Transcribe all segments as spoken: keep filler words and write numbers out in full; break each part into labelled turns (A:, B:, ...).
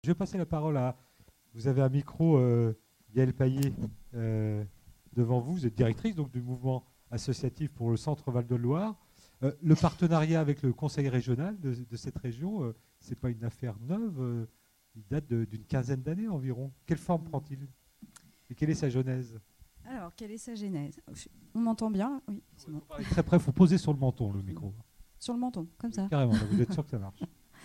A: Je vais passer la parole à... Vous avez un micro, euh, Yael Paillet, euh, devant vous. Vous êtes directrice donc, du mouvement associatif pour le Centre Val-de-Loire. Euh, le partenariat avec le conseil régional de, de cette région, euh, ce n'est pas une affaire neuve. Euh, il date de, d'une quinzaine d'années environ. Quelle forme prend-il? Et quelle est sa genèse?
B: Alors, quelle est sa genèse? On m'entend bien? Oui, c'est bon.
A: Très près, il faut poser sur le menton le micro.
B: Sur le menton, comme ça.
A: Carrément, là, vous êtes sûr que ça marche?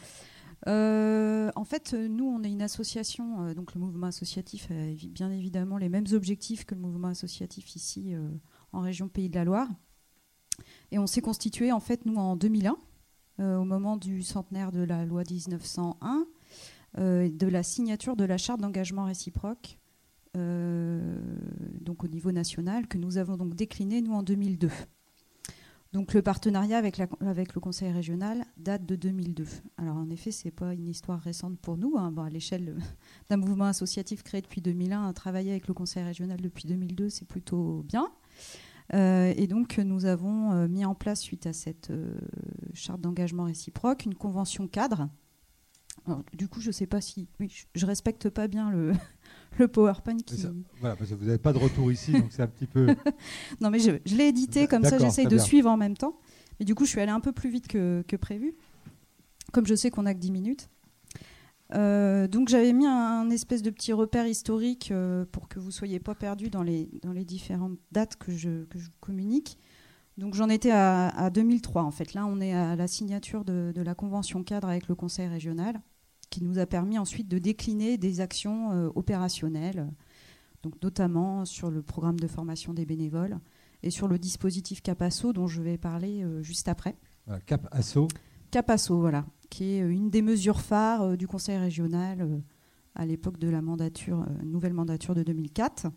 B: Euh, en fait, nous, on est une association, euh, donc le mouvement associatif a bien évidemment les mêmes objectifs que le mouvement associatif ici euh, en région Pays de la Loire. Et on s'est constitué, en fait, nous, en deux mille un, euh, au moment du centenaire de la loi dix-neuf cent un, euh, de la signature de la charte d'engagement réciproque, euh, donc au niveau national, que nous avons donc décliné, nous, en deux mille deux. Donc le partenariat avec, la, avec le conseil régional date de deux mille deux. Alors en effet, ce n'est pas une histoire récente pour nous. Hein. Bon, à l'échelle d'un mouvement associatif créé depuis deux mille un, travailler avec le conseil régional depuis deux mille deux, c'est plutôt bien. Euh, et donc nous avons euh, mis en place, suite à cette euh, charte d'engagement réciproque, une convention cadre. Alors, du coup, je ne sais pas si... Oui, je ne respecte pas bien le, le PowerPoint. Qui...
A: Ça, voilà, parce que vous n'avez pas de retour ici, donc c'est un petit peu...
B: Non, mais je, je l'ai édité, comme ça j'essaye de
A: bien.
B: suivre en même temps. Mais du coup, je suis allée un peu plus vite que, que prévu, comme je sais qu'on n'a que dix minutes. Euh, donc j'avais mis un, un espèce de petit repère historique euh, pour que vous ne soyez pas perdus dans les, dans les différentes dates que je, que je vous communique. Donc j'en étais à, à deux mille trois, en fait. Là, on est à la signature de, de la convention cadre avec le conseil régional, qui nous a permis ensuite de décliner des actions euh, opérationnelles, donc notamment sur le programme de formation des bénévoles et sur le dispositif CAP-Asso dont je vais parler euh, juste après.
A: Voilà, CAP-Asso.
B: CAP-Asso, voilà, qui est une des mesures phares euh, du conseil régional euh, à l'époque de la mandature, euh, nouvelle mandature de deux mille quatre.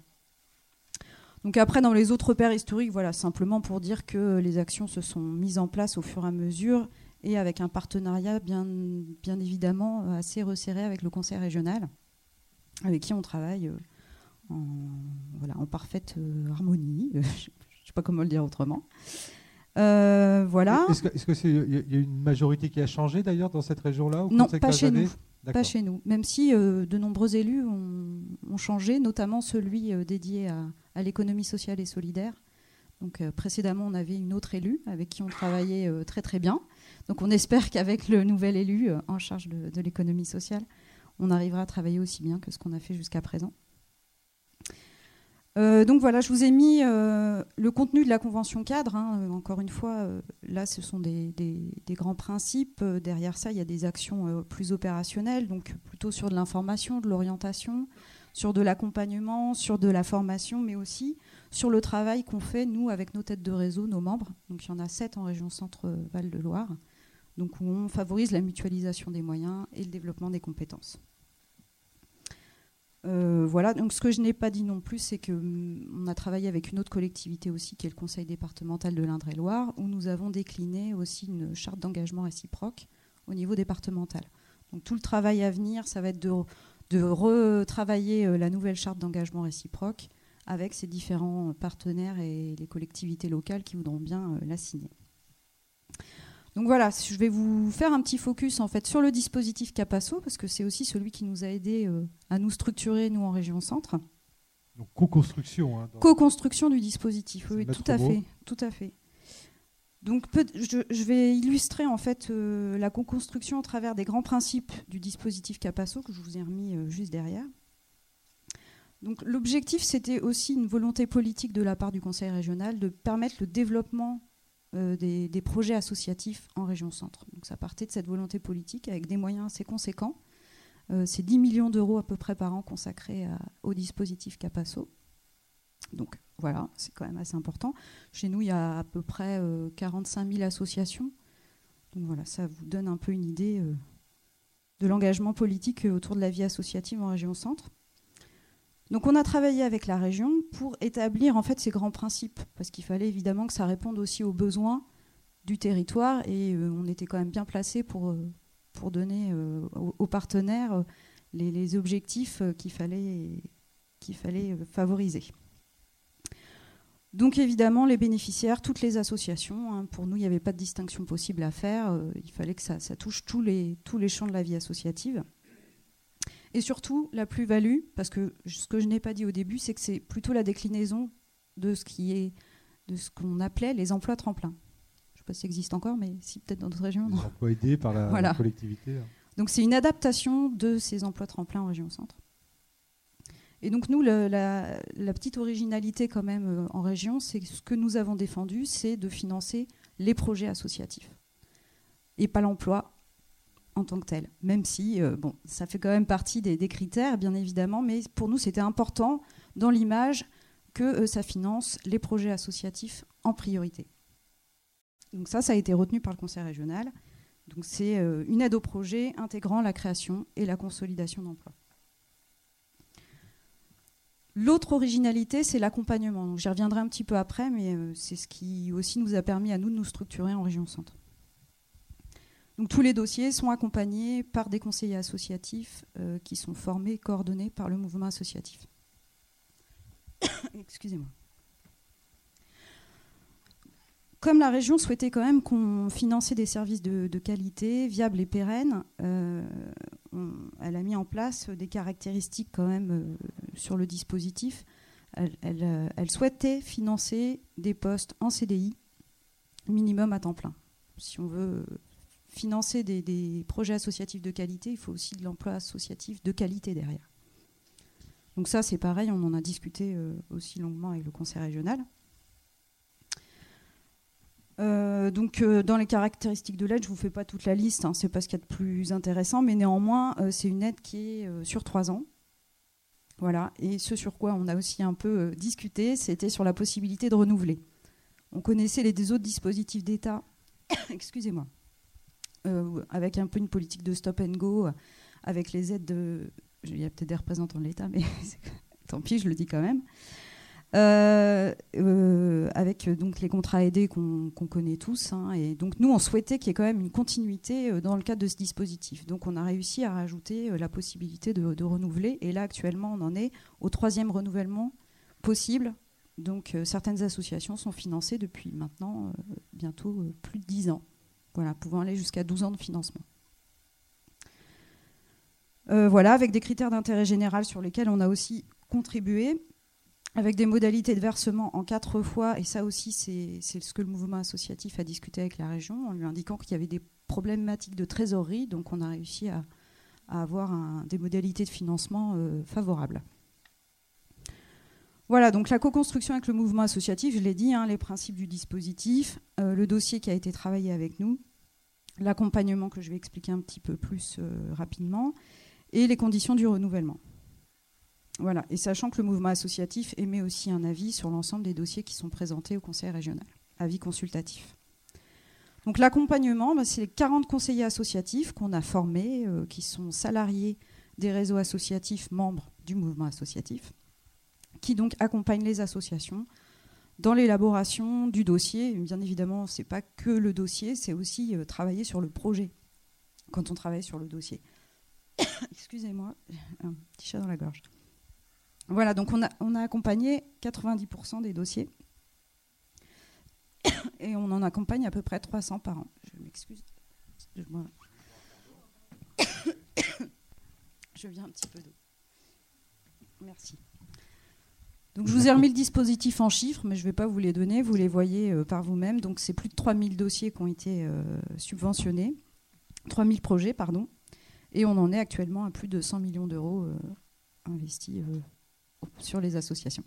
B: Donc après, dans les autres repères historiques, voilà, simplement pour dire que les actions se sont mises en place au fur et à mesure et avec un partenariat bien, bien évidemment assez resserré avec le conseil régional, avec qui on travaille en, voilà, en parfaite harmonie. Je ne sais pas comment le dire autrement. Euh, voilà.
A: Est-ce que, est-ce que c'est, y a une majorité qui a changé d'ailleurs dans cette région-là au
B: Non,
A: cours de ces
B: pas
A: quinze
B: chez
A: années
B: nous. Pas chez nous, même si euh, de nombreux élus ont, ont changé, notamment celui euh, dédié à, à l'économie sociale et solidaire. Donc, euh, précédemment, on avait une autre élue avec qui on travaillait euh, très très bien. Donc on espère qu'avec le nouvel élu euh, en charge de, de l'économie sociale, on arrivera à travailler aussi bien que ce qu'on a fait jusqu'à présent. Euh, donc voilà, je vous ai mis euh, le contenu de la convention cadre. Hein. Euh, encore une fois, euh, là, ce sont des, des, des grands principes. Euh, derrière ça, il y a des actions euh, plus opérationnelles, donc plutôt sur de l'information, de l'orientation, sur de l'accompagnement, sur de la formation, mais aussi sur le travail qu'on fait, nous, avec nos têtes de réseau, nos membres. Donc il y en a sept en région Centre-Val de Loire, donc où on favorise la mutualisation des moyens et le développement des compétences. Euh, voilà, donc ce que je n'ai pas dit non plus, c'est qu'on a travaillé avec une autre collectivité aussi, qui est le conseil départemental de l'Indre-et-Loire, où nous avons décliné aussi une charte d'engagement réciproque au niveau départemental. Donc tout le travail à venir, ça va être de, de retravailler la nouvelle charte d'engagement réciproque avec ces différents partenaires et les collectivités locales qui voudront bien la signer. Donc voilà, je vais vous faire un petit focus en fait sur le dispositif CAP-Asso, parce que c'est aussi celui qui nous a aidés euh, à nous structurer, nous, en région Centre.
A: Donc co-construction. Hein, dans...
B: Co-construction du dispositif, oui, tout à fait, tout à fait. Donc peut, je, je vais illustrer en fait euh, la co-construction au travers des grands principes du dispositif CAP-Asso que je vous ai remis euh, juste derrière. Donc l'objectif, c'était aussi une volonté politique de la part du conseil régional de permettre le développement Euh, des, des projets associatifs en région Centre. Donc ça partait de cette volonté politique avec des moyens assez conséquents. Euh, c'est dix millions d'euros à peu près par an consacrés à, au dispositif CAP-Asso. Donc voilà, c'est quand même assez important. Chez nous, il y a à peu près euh, quarante-cinq mille associations. Donc voilà, ça vous donne un peu une idée euh, de l'engagement politique autour de la vie associative en région Centre. Donc on a travaillé avec la région pour établir en fait ces grands principes, parce qu'il fallait évidemment que ça réponde aussi aux besoins du territoire, et euh, on était quand même bien placé pour, euh, pour donner euh, aux, aux partenaires euh, les, les objectifs euh, qu'il fallait, qu'il fallait euh, favoriser. Donc évidemment les bénéficiaires, toutes les associations, hein, pour nous il n'y avait pas de distinction possible à faire, euh, il fallait que ça, ça touche tous les, tous les champs de la vie associative. Et surtout, la plus-value, parce que ce que je n'ai pas dit au début, c'est que c'est plutôt la déclinaison de ce qui est, de ce qu'on appelait les emplois tremplins. Je ne sais pas si ça existe encore, mais si, peut-être dans d'autres régions.
A: Les emplois aidés par la voilà. collectivité. Hein.
B: Donc c'est une adaptation de ces emplois tremplins en région centre. Et donc nous, le, la, la petite originalité quand même euh, en région, c'est ce que nous avons défendu, c'est de financer les projets associatifs et pas l'emploi en tant que tel. Même si, euh, bon, ça fait quand même partie des, des critères, bien évidemment, mais pour nous, c'était important dans l'image que euh, ça finance les projets associatifs en priorité. Donc ça, ça a été retenu par le Conseil régional. Donc c'est euh, une aide au projet intégrant la création et la consolidation d'emplois. L'autre originalité, c'est l'accompagnement. Donc, j'y reviendrai un petit peu après, mais euh, c'est ce qui aussi nous a permis à nous de nous structurer en région centre. Donc, tous les dossiers sont accompagnés par des conseillers associatifs euh, qui sont formés et coordonnés par le mouvement associatif. Excusez-moi. Comme la région souhaitait quand même qu'on finançait des services de, de qualité, viables et pérennes, euh, on, elle a mis en place des caractéristiques quand même euh, sur le dispositif. Elle, elle, euh, elle souhaitait financer des postes en C D I, minimum à temps plein. Si on veut financer des, des projets associatifs de qualité, il faut aussi de l'emploi associatif de qualité derrière. Donc ça, c'est pareil, on en a discuté euh, aussi longuement avec le conseil régional. Euh, donc, euh, dans les caractéristiques de l'aide, je ne vous fais pas toute la liste, hein, c'est pas ce qu'il y a de plus intéressant, mais néanmoins, euh, c'est une aide qui est euh, sur trois ans. Voilà. Et ce sur quoi on a aussi un peu euh, discuté, c'était sur la possibilité de renouveler. On connaissait les des autres dispositifs d'État, excusez-moi, euh, avec un peu une politique de stop and go, avec les aides de... Il y a peut-être des représentants de l'État, mais tant pis, je le dis quand même. Euh, euh, avec donc les contrats aidés qu'on qu'on connaît tous, hein, et donc nous on souhaitait qu'il y ait quand même une continuité euh, dans le cadre de ce dispositif. Donc on a réussi à rajouter euh, la possibilité de, de renouveler, et là actuellement on en est au troisième renouvellement possible. Donc euh, certaines associations sont financées depuis maintenant euh, bientôt euh, plus de dix ans, voilà, pouvant aller jusqu'à douze ans de financement. Euh, voilà, avec des critères d'intérêt général sur lesquels on a aussi contribué, avec des modalités de versement en quatre fois, et ça aussi c'est, c'est ce que le mouvement associatif a discuté avec la région, en lui indiquant qu'il y avait des problématiques de trésorerie, donc on a réussi à, à avoir un, des modalités de financement euh, favorables. Voilà, donc la co-construction avec le mouvement associatif, je l'ai dit, hein, les principes du dispositif, euh, le dossier qui a été travaillé avec nous, l'accompagnement que je vais expliquer un petit peu plus euh, rapidement, et les conditions du renouvellement. Voilà, et sachant que le mouvement associatif émet aussi un avis sur l'ensemble des dossiers qui sont présentés au conseil régional, avis consultatif. Donc l'accompagnement, bah, c'est les quarante conseillers associatifs qu'on a formés, euh, qui sont salariés des réseaux associatifs membres du mouvement associatif, qui donc accompagnent les associations dans l'élaboration du dossier. Et bien évidemment, ce n'est pas que le dossier, c'est aussi euh, travailler sur le projet quand on travaille sur le dossier. Excusez-moi, un petit chat dans la gorge. Voilà, donc on a, on a accompagné quatre-vingt-dix pour cent des dossiers et on en accompagne à peu près trois cents par an. Je m'excuse. Je, je viens un petit peu d'eau. Merci. Donc je vous ai remis le dispositif en chiffres, mais je ne vais pas vous les donner, vous les voyez euh, par vous-même. Donc c'est plus de trois mille dossiers qui ont été euh, subventionnés, trois mille projets, pardon, et on en est actuellement à plus de cent millions d'euros euh, investis euh, sur les associations.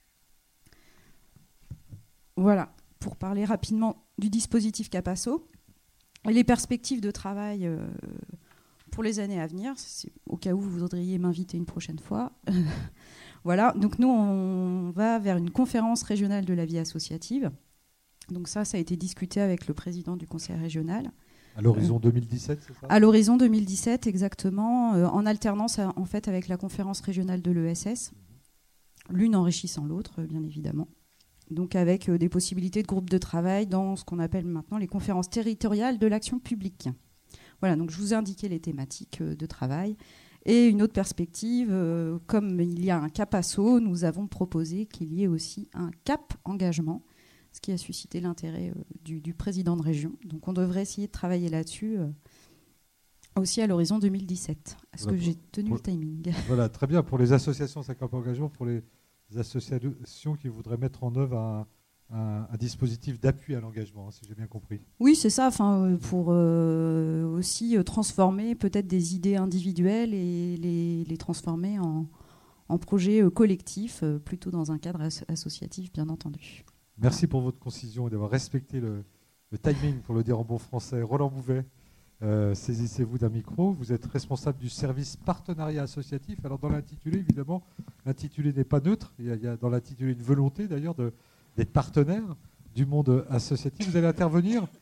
B: Voilà, pour parler rapidement du dispositif Capasso et les perspectives de travail euh, pour les années à venir, c'est au cas où vous voudriez m'inviter une prochaine fois. Voilà, donc nous on va vers une conférence régionale de la vie associative. Donc ça, ça a été discuté avec le président du conseil régional.
A: À l'horizon deux mille dix-sept, c'est ça ?
B: À l'horizon deux mille dix-sept, exactement, euh, en alternance en fait avec la conférence régionale de l'E S S, l'une enrichissant l'autre, bien évidemment. Donc avec euh, des possibilités de groupes de travail dans ce qu'on appelle maintenant les conférences territoriales de l'action publique. Voilà, donc je vous ai indiqué les thématiques euh, de travail. Et une autre perspective, euh, comme il y a un Capasso, nous avons proposé qu'il y ait aussi un cap engagement, ce qui a suscité l'intérêt euh, du, du président de région. Donc on devrait essayer de travailler là-dessus euh, aussi à l'horizon deux mille dix-sept. Est-ce
A: voilà,
B: que j'ai tenu
A: pour,
B: le timing?
A: Voilà, très bien. Pour les associations cinquante engagement, pour les associations qui voudraient mettre en œuvre un, un, un dispositif d'appui à l'engagement, hein, si j'ai bien compris.
B: Oui, c'est ça. Enfin, pour euh, aussi transformer peut-être des idées individuelles et les, les transformer en, en projets collectifs, plutôt dans un cadre as- associatif, bien entendu.
A: Merci pour votre concision et d'avoir respecté le, le timing, pour le dire en bon français. Roland Bouvet, euh, saisissez-vous d'un micro. Vous êtes responsable du service partenariat associatif. Alors dans l'intitulé, évidemment, l'intitulé n'est pas neutre. Il y a, il y a dans l'intitulé une volonté d'ailleurs de, d'être partenaire du monde associatif. Vous allez intervenir